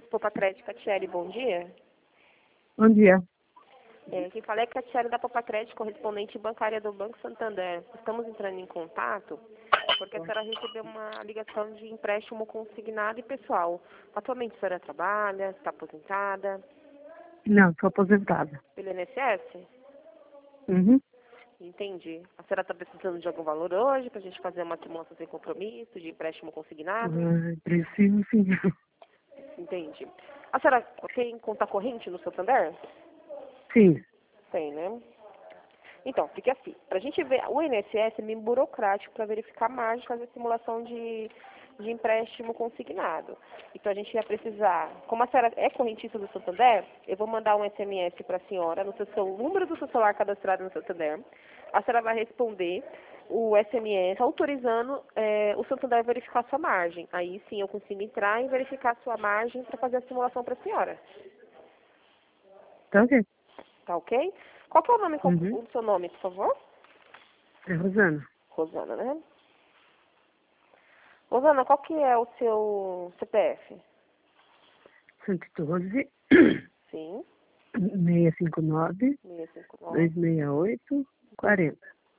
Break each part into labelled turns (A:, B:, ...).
A: Popacred, Catiele, bom dia.
B: Bom dia.
A: Quem fala é Catiele da Popacred, correspondente bancária do Banco Santander. Estamos entrando em contato porque a senhora recebeu uma ligação de empréstimo consignado e pessoal. Atualmente a senhora trabalha, está aposentada?
B: Não, sou aposentada.
A: Pelo INSS?
B: Uhum.
A: Entendi. A senhora está precisando de algum valor hoje para a gente fazer uma simulação sem compromisso, de empréstimo consignado?
B: Preciso sim.
A: Entendi. A senhora tem conta corrente no Santander?
B: Sim.
A: Tem, né? Então, fica assim. Para a gente ver, o INSS é meio burocrático para verificar a margem, fazer simulação de empréstimo consignado. Então, a gente ia precisar, como a senhora é correntista do Santander, eu vou mandar um SMS para a senhora no seu número do seu celular cadastrado no Santander. A senhora vai responder o SMS autorizando o Santander a verificar a sua margem. Aí sim eu consigo entrar e verificar a sua margem para fazer a simulação para a senhora.
B: Tá ok.
A: Tá ok? Qual que é o nome,
B: Uhum.
A: o seu nome, por favor?
B: É Rosana.
A: Rosana, né? Rosana, qual que é o seu CPF?
B: 112
A: Sim,
B: 659
A: 659.
B: 268 40.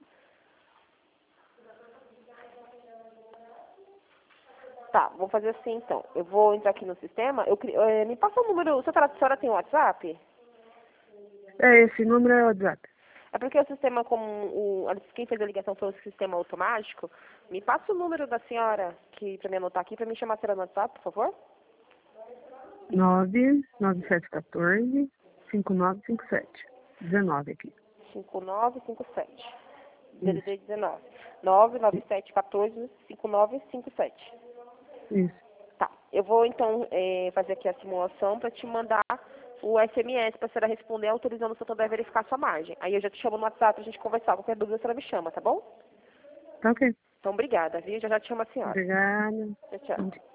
A: Tá, vou fazer assim então. Eu vou entrar aqui no sistema. Me passa o número. A senhora tem WhatsApp?
B: Esse número é o WhatsApp.
A: É porque o sistema, quem fez a ligação foi o sistema automático. Me passa o número da senhora para me anotar aqui, para me chamar a senhora no WhatsApp, por favor.
B: 99714 5957. 19 aqui.
A: 5957.
B: Isso.
A: DDD 19. 99714 5957.
B: Isso.
A: Tá. Eu vou então fazer aqui a simulação para te mandar o SMS para a senhora responder autorizando o Santander a verificar a sua margem. Aí eu já te chamo no WhatsApp pra gente conversar. Qualquer dúvida a senhora me chama, tá bom?
B: Tá ok.
A: Então, obrigada, viu? Já te chamo a senhora.
B: Obrigada.
A: Tchau, tchau.